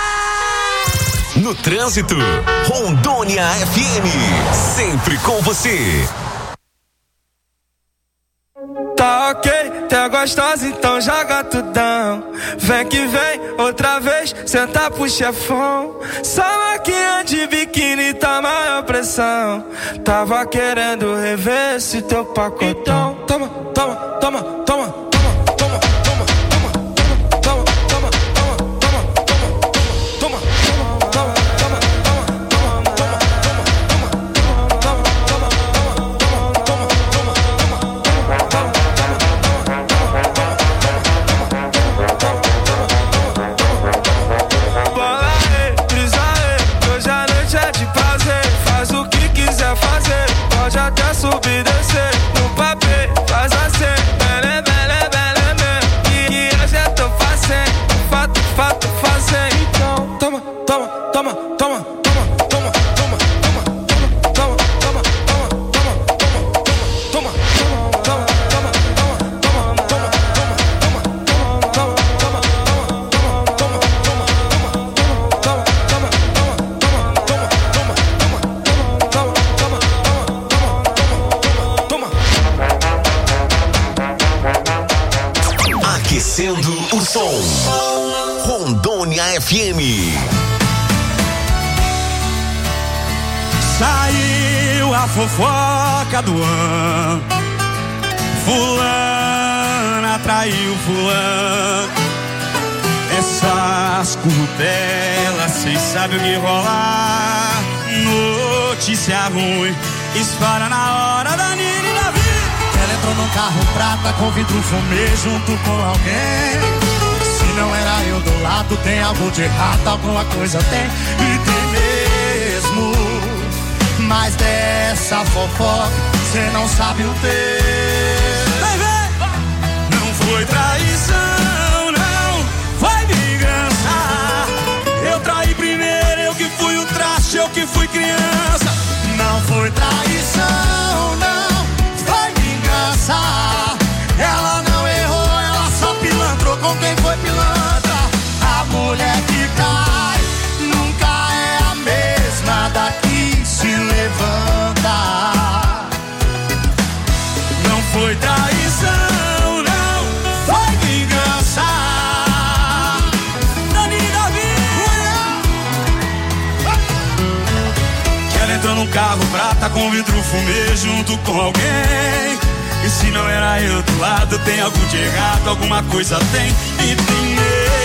Speaker 21: No trânsito, Rondônia F M, sempre com você.
Speaker 22: Tá ok, tá gostosa, então joga tudão. Vem que vem, outra vez, senta pro chefão. Só maquinha de biquíni tá maior pressão. Tava querendo rever esse teu pacotão. Toma, toma, toma, toma. Pode até subir e descer no papel, faz assim, bele, bele, bele, bele. Que hoje eu tô fazendo, fato, fato, fazendo. Então, toma, toma, toma, toma, toma, toma, toma, toma, toma, toma, toma, toma, toma,
Speaker 21: Aquecendo o som. Rondônia F M.
Speaker 22: Saiu a fofoca do ano. Fulana traiu fulano. Essas currupelas, cês sabem o que rolar. Notícia ruim, espalha na hora da Nina e da vida.
Speaker 17: Ela entrou num carro prata com vidro fumê junto com alguém. Se não era eu do lado, tem algo de errado, alguma coisa tem. E tem mesmo. Mas dessa fofoca, cê não sabe o ter.
Speaker 22: Vai ver! Não foi traição, não foi vingança. Eu traí primeiro, eu que fui o traste, eu que fui criança.
Speaker 17: Não foi traição, não foi vingança. Ela não errou, ela só pilantrou com quem foi pilantra. A mulher que cai nunca é a mesma daqui se levanta.
Speaker 22: Não foi traição, não foi vingança. Dani da vida. Que ela entrou num carro prata com vidro fumê junto com alguém. E se não era eu do lado, tem algo de errado, alguma coisa tem. E tem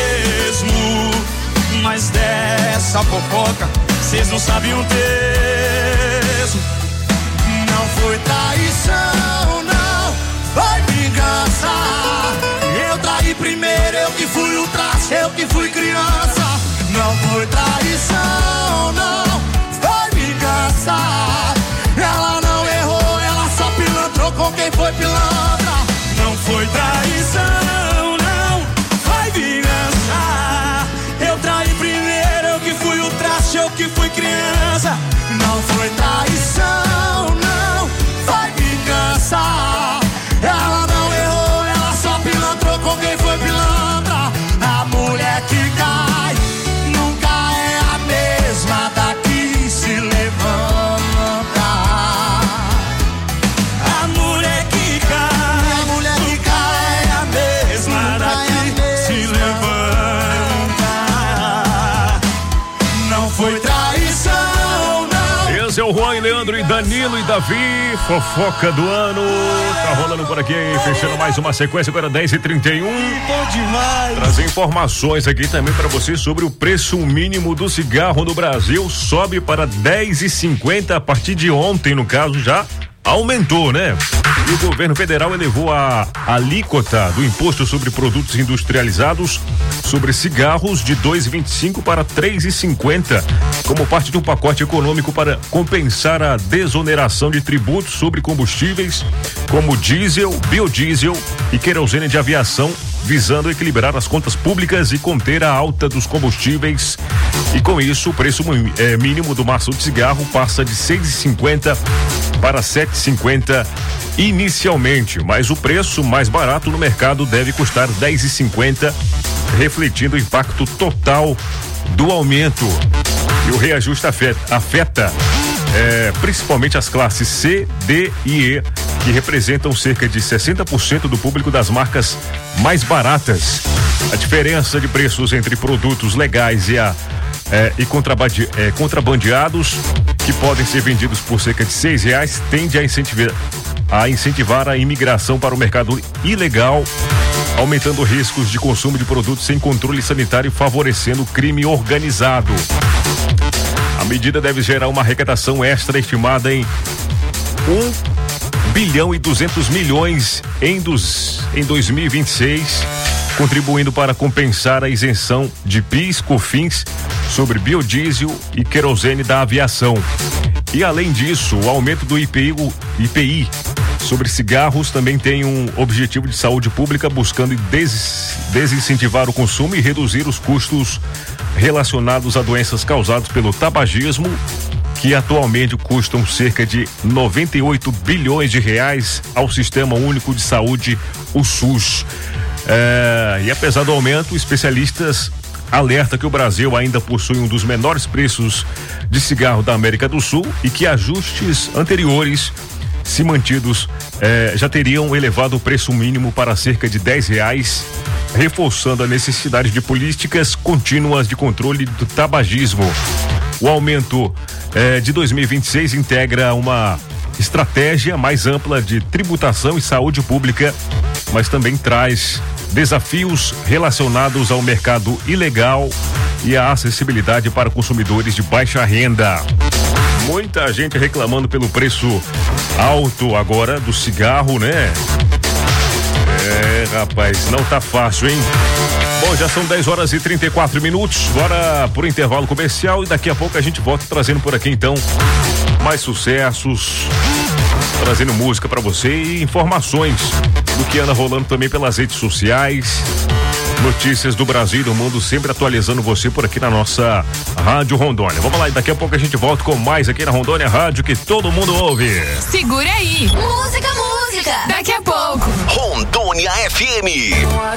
Speaker 5: mesmo. Mas dessa fofoca cês não sabem um terço. Não foi traição, não, foi vingança. Eu traí primeiro, eu que fui o traço, eu que fui criança. Não foi traição, não, foi vingança. Ela não errou, ela só pilantrou com quem foi pilantra. Não foi traição, não, foi vingança. Eu traí primeiro, eu que fui o traço, eu que fui criança. Não foi traição, não, foi vingança. Ela não errou, ela só pilantrou com quem foi pilantra. A mulher que cai nunca é a mesma da que se levanta. A mulher que cai, a mulher que cai é a mesma da que se levanta. Não foi traição, não.
Speaker 1: Esse é o Juan e Leandro e Danilo e Davi, fofoca do ano. Tá rolando por aqui, fechando mais uma sequência, agora dez e trinta e um.
Speaker 5: Bom demais.
Speaker 1: Trazer informações aqui também para você sobre o preço mínimo do cigarro no Brasil. Sobe para dez e cinquenta a partir de ontem, no caso, já aumentou, né? E o governo federal elevou a alíquota do imposto sobre produtos industrializados sobre cigarros de dois e vinte e cinco para três e cinquenta, como parte de um pacote econômico para compensar a desoneração de tributos sobre combustíveis como diesel, biodiesel e querosene de aviação, visando equilibrar as contas públicas e conter a alta dos combustíveis. E com isso, o preço é, mínimo do maço de cigarro passa de seis e cinquenta para sete e cinquenta inicialmente, mas o preço mais barato no mercado deve custar dez e cinquenta, refletindo o impacto total do aumento. E o reajuste afeta, afeta é, principalmente as classes C, D e E, que representam cerca de sessenta por cento do público das marcas mais baratas. A diferença de preços entre produtos legais e a É, e contrabande, é, contrabandeados, que podem ser vendidos por cerca de seis reais, tende a incentivar, a incentivar a imigração para o mercado ilegal, aumentando riscos de consumo de produtos sem controle sanitário, favorecendo o crime organizado. A medida deve gerar uma arrecadação extra estimada em um bilhão e duzentos milhões em, dos, em dois mil e vinte e seis, contribuindo para compensar a isenção de PIS, COFINS sobre biodiesel e querosene da aviação. E além disso, o aumento do I P I, o I P I sobre cigarros também tem um objetivo de saúde pública, buscando des, desincentivar o consumo e reduzir os custos relacionados a doenças causadas pelo tabagismo, que atualmente custam cerca de noventa e oito bilhões de reais ao Sistema Único de Saúde, o SUS. É, e apesar do aumento, especialistas alerta que o Brasil ainda possui um dos menores preços de cigarro da América do Sul e que ajustes anteriores, se mantidos, eh, já teriam elevado o preço mínimo para cerca de dez reais, reforçando a necessidade de políticas contínuas de controle do tabagismo. O aumento eh, de dois mil e vinte e seis integra uma estratégia mais ampla de tributação e saúde pública, mas também traz desafios relacionados ao mercado ilegal e à acessibilidade para consumidores de baixa renda. Muita gente reclamando pelo preço alto agora do cigarro, né? É, rapaz, não tá fácil, hein? Bom, já são dez horas e trinta e quatro minutos, bora pro intervalo comercial e daqui a pouco a gente volta trazendo por aqui então mais sucessos, trazendo música pra você e informações do que anda rolando também pelas redes sociais, notícias do Brasil e do mundo, sempre atualizando você por aqui na nossa Rádio Rondônia. Vamos lá, e daqui a pouco a gente volta com mais aqui na Rondônia Rádio, que todo mundo ouve.
Speaker 2: Segura aí. Música, música. Daqui a pouco.
Speaker 21: Rondônia F M.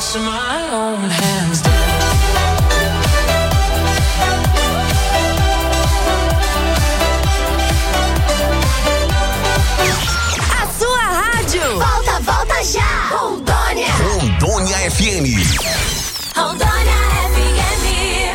Speaker 14: Volta, volta já! Rondônia!
Speaker 21: Rondônia F M.
Speaker 14: Rondônia F M.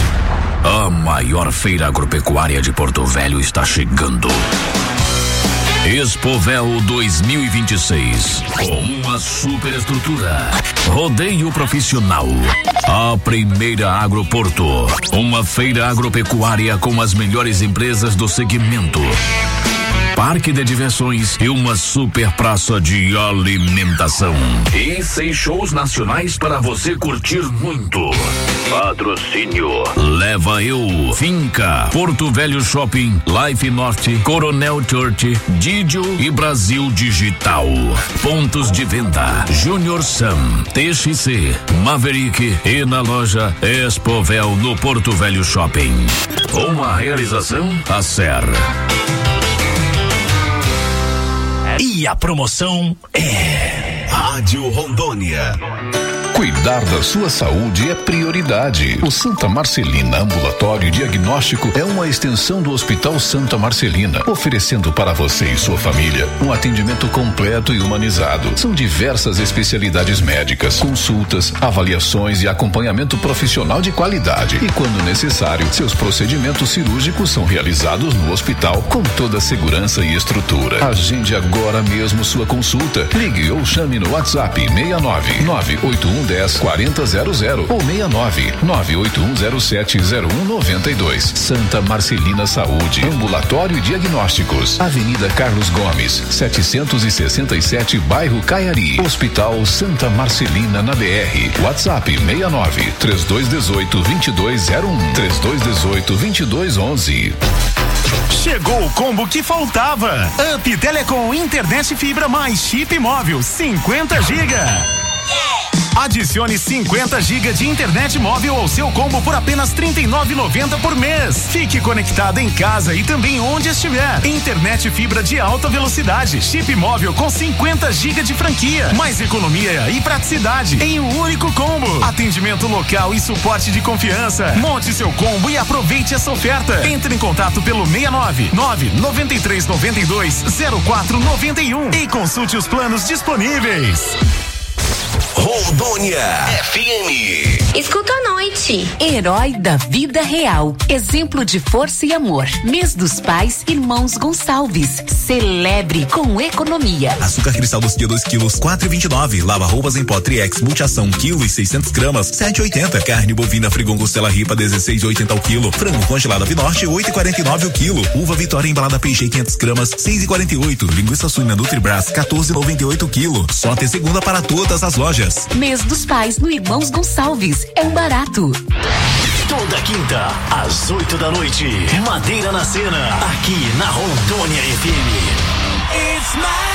Speaker 21: A maior feira agropecuária de Porto Velho está chegando.
Speaker 8: Expovel dois mil e vinte e seis. Com uma superestrutura. Rodeio profissional. A primeira Agroporto. Uma feira agropecuária com as melhores empresas do segmento. Parque de diversões e uma super praça de alimentação. E seis shows nacionais para você curtir muito. Patrocínio. Leva Eu, Finca, Porto Velho Shopping, Life Norte, Coronel Church, Didio e Brasil Digital. Pontos de venda: Junior Sam, T X C, Maverick e na loja Expovel no Porto Velho Shopping. Uma realização Acer.
Speaker 7: E a promoção é
Speaker 10: Rádio Rondônia.
Speaker 11: Cuidar da sua saúde é prioridade. O Santa Marcelina Ambulatório Diagnóstico é uma extensão do Hospital Santa Marcelina, oferecendo para você e sua família um atendimento completo e humanizado. São diversas especialidades médicas, consultas, avaliações e acompanhamento profissional de qualidade. E quando necessário, seus procedimentos cirúrgicos são realizados no hospital com toda a segurança e estrutura. Agende agora mesmo sua consulta. Ligue ou chame no WhatsApp seis nove nove oito um dez quarenta zero zero ou seis nove nove oito um zero sete zero um nove dois. Santa Marcelina Saúde, Ambulatório e Diagnósticos, Avenida Carlos Gomes, setecentos e sessenta e sete, bairro Caiari. Hospital Santa Marcelina na B R. WhatsApp seis nove três dois um oito vinte e dois zero um três dois um oito vinte e dois onze.
Speaker 23: Chegou o combo que faltava. Up Telecom Internet Fibra mais chip móvel cinquenta gigas. Adicione cinquenta gigas de internet móvel ao seu combo por apenas trinta e nove reais e noventa centavos por mês. Fique conectado em casa e também onde estiver. Internet fibra de alta velocidade, chip móvel com cinquenta gigas de franquia, mais economia e praticidade em um único combo. Atendimento local e suporte de confiança. Monte seu combo e aproveite essa oferta. Entre em contato pelo seis nove nove nove três nove dois zero quatro nove um e consulte os planos disponíveis.
Speaker 10: Rondônia F M.
Speaker 9: Escuta à noite. Herói da vida real. Exemplo de força e amor. Mês dos Pais, Irmãos Gonçalves. Celebre com economia.
Speaker 10: Açúcar cristal doce dois quilos, quatro e vinte e nove. Lava roupas em pó Triex Multiação, quilo e seiscentos gramas, sete e oitenta. Carne bovina Frigon Costela Ripa, dezesseis e oitenta o quilo. Frango congelado Avinorte, oito e quarenta e nove o quilo. Uva Vitória embalada Peixe quinhentas gramas, seis e quarenta e oito. Linguiça suína Nutribras, quatorze e noventa e oito o quilo. Só até segunda para todas as lojas.
Speaker 9: Mês dos Pais no Irmãos Gonçalves. É um barato.
Speaker 7: Toda quinta, às oito da noite. Madeira na Cena, aqui na Rondônia F M. It's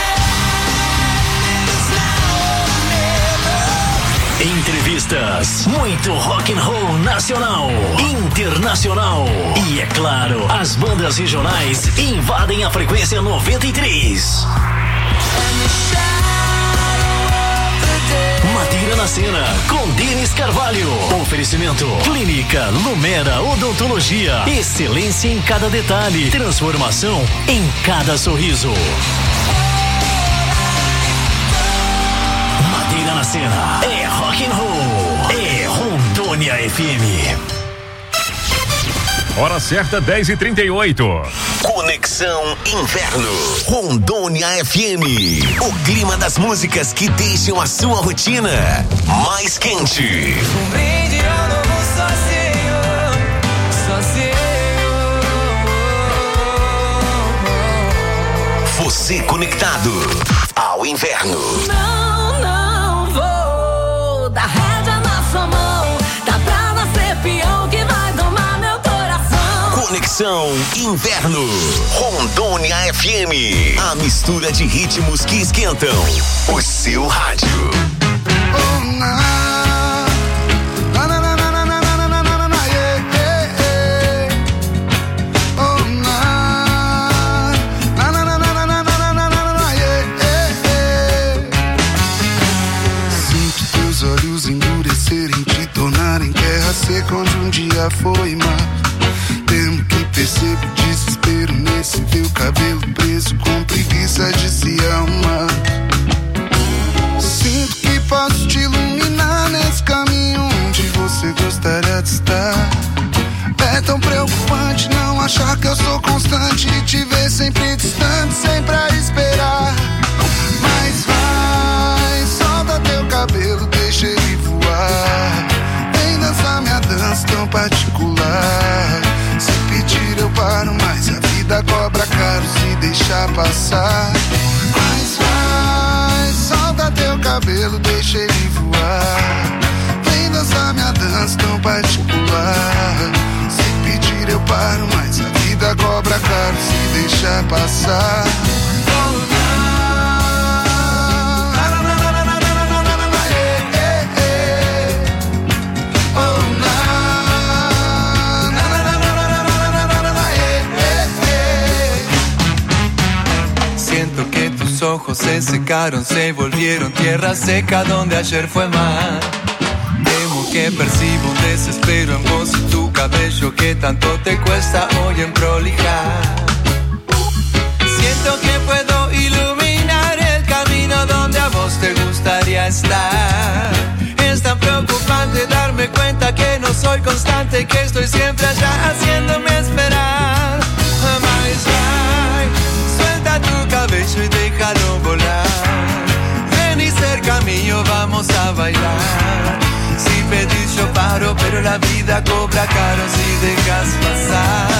Speaker 7: my... Entrevistas, muito rock and roll nacional, internacional e, é claro, as bandas regionais invadem a frequência noventa e três. Madeira na Cena, com Denis Carvalho. Oferecimento Clínica Lumera Odontologia. Excelência em cada detalhe. Transformação em cada sorriso. Madeira na Cena é rock and roll. É Rondônia F M.
Speaker 1: Hora certa, dez e trinta e oito.
Speaker 10: Conexão Inverno, Rondônia F M. O clima das músicas que deixam a sua rotina mais quente.
Speaker 22: Um brinde ao novo sozinho, sozinho.
Speaker 10: Você conectado ao inverno.
Speaker 22: Não, não vou dar rédea na sua mão. Dá pra nascer peão que vai domar meu coração.
Speaker 10: Conexão Inverno, Rondônia F M. A mistura de ritmos que esquentam o seu rádio.
Speaker 22: Oh, não.
Speaker 24: Seca onde um dia foi mar. Temo que percebo desespero nesse teu cabelo preso, com preguiça de se arrumar. Sinto que posso te iluminar nesse caminho onde você gostaria de estar. É tão preocupante não achar que eu sou constante e te ver sempre distante, sem pra isso caro se deixar passar. Mas vai, solta teu cabelo, deixa ele voar. Vem dançar minha dança tão particular. Se pedir eu paro, mas a vida cobra caro se deixar passar.
Speaker 3: Siento que tus ojos se secaron, se volvieron tierra seca donde ayer fue mar. Temo que percibo un desespero en vos y tu cabello que tanto te cuesta hoy en prolijar. Siento que puedo iluminar el camino donde a vos te gustaría estar. Es tan preocupante darme cuenta que no soy constante, que estoy siempre allá haciéndome esperar. Mas vai, suelta tu cabello y déjalo volar. Ven y cerca mío, vamos a bailar. Si pedís yo paro, pero la vida cobra caro si dejas pasar.